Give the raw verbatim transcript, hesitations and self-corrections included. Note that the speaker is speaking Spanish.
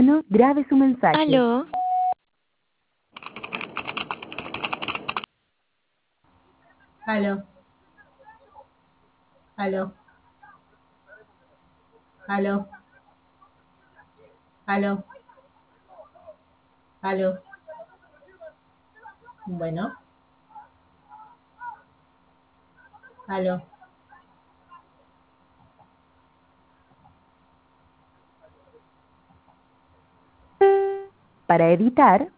No, grabe su mensaje. Aló, Aló, aló, aló, aló, aló. Bueno, aló. Para editar,